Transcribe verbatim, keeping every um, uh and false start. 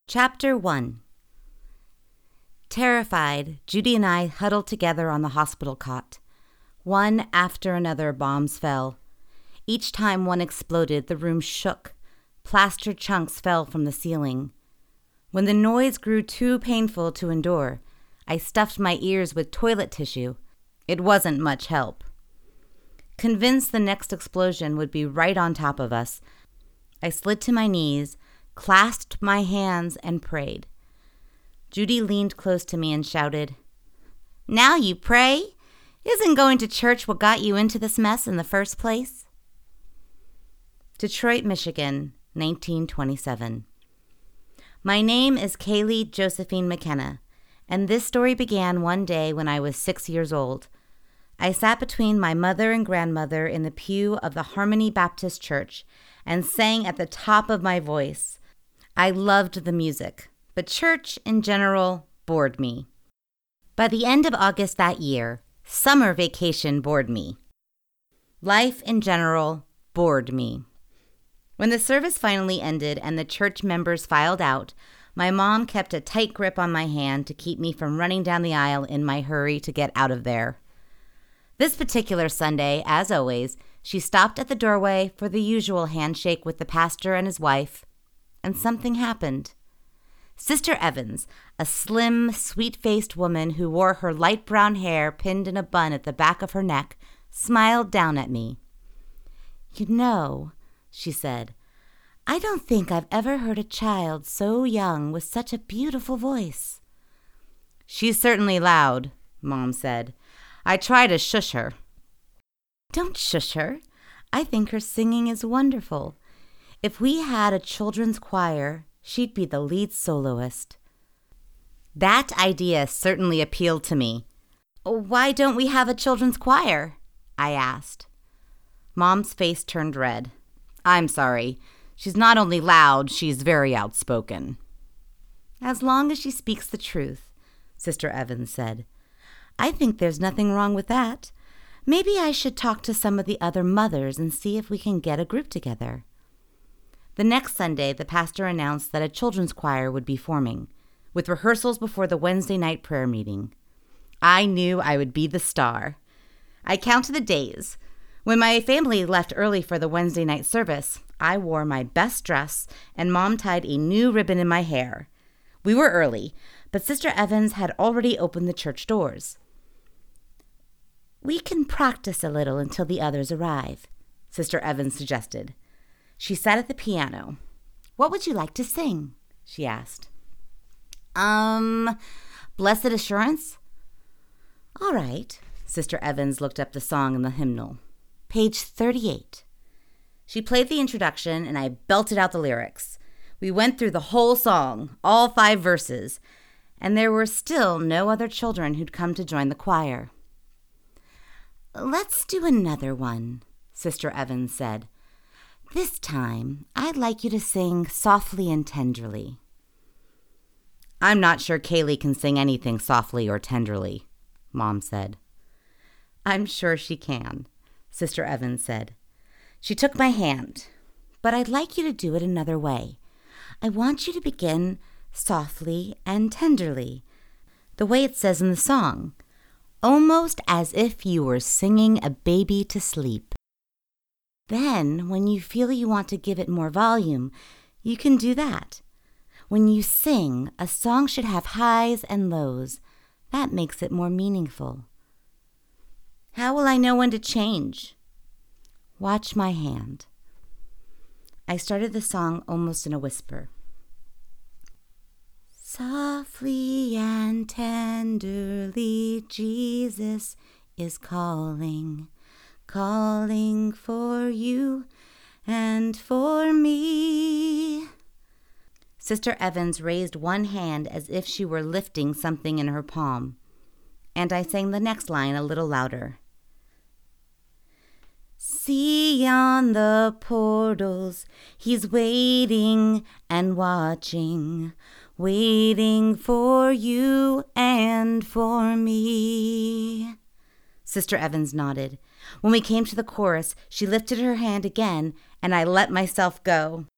Chapter one. Terrified, Judy and I huddled together on the hospital cot. One after another bombs fell. Each time one exploded, the room shook. Plaster chunks fell from the ceiling. When the noise grew too painful to endure, I stuffed my ears with toilet tissue. It wasn't much help. Convinced the next explosion would be right on top of us, I slid to my knees, clasped my hands, and prayed. Judy leaned close to me and shouted, "Now you pray? Isn't going to church what got you into this mess in the first place?" Detroit, Michigan, nineteen twenty-seven. My name is Kaylee Josephine McKenna, and this story began one day when I was six years old. I sat between my mother and grandmother in the pew of the Harmony Baptist Church and sang at the top of my voice. I loved the music, but church in general bored me. By the end of August that year, summer vacation bored me. Life in general bored me. When the service finally ended and the church members filed out, my mom kept a tight grip on my hand to keep me from running down the aisle in my hurry to get out of there. This particular Sunday, as always, she stopped at the doorway for the usual handshake with the pastor and his wife, and something happened. Sister Evans, a slim, sweet-faced woman who wore her light brown hair pinned in a bun at the back of her neck, smiled down at me. "You know," she said, "I don't think I've ever heard a child so young with such a beautiful voice." "She's certainly loud," Mom said. "I try to shush her." "Don't shush her. I think her singing is wonderful. If we had a children's choir, she'd be the lead soloist." That idea certainly appealed to me. "Why don't we have a children's choir?" I asked. Mom's face turned red. "I'm sorry. She's not only loud, she's very outspoken." "As long as she speaks the truth," Sister Evans said. "I think there's nothing wrong with that. Maybe I should talk to some of the other mothers and see if we can get a group together." The next Sunday, the pastor announced that a children's choir would be forming, with rehearsals before the Wednesday night prayer meeting. I knew I would be the star. I counted the days. When my family left early for the Wednesday night service, I wore my best dress, and Mom tied a new ribbon in my hair. We were early, but Sister Evans had already opened the church doors. "We can practice a little until the others arrive," Sister Evans suggested. She sat at the piano. "What would you like to sing?" she asked. Um, Blessed Assurance?" "All right." Sister Evans looked up the song in the hymnal. "Page thirty-eight. She played the introduction, and I belted out the lyrics. We went through the whole song, all five verses, and there were still no other children who'd come to join the choir. "Let's do another one," Sister Evans said. "This time, I'd like you to sing Softly and Tenderly." "I'm not sure Kaylee can sing anything softly or tenderly," Mom said. "I'm sure she can," Sister Evans said. She took my hand. "But I'd like you to do it another way. I want you to begin softly and tenderly, the way it says in the song, almost as if you were singing a baby to sleep. Then, when you feel you want to give it more volume, you can do that. When you sing, a song should have highs and lows. That makes it more meaningful." "How will I know when to change?" "Watch my hand." I started the song almost in a whisper. "Softly and tenderly, Jesus is calling, calling for you and for me." Sister Evans raised one hand as if she were lifting something in her palm, and I sang the next line a little louder. "See on the portals, he's waiting and watching, waiting for you and for me." Sister Evans nodded. When we came to the chorus, she lifted her hand again, and I let myself go.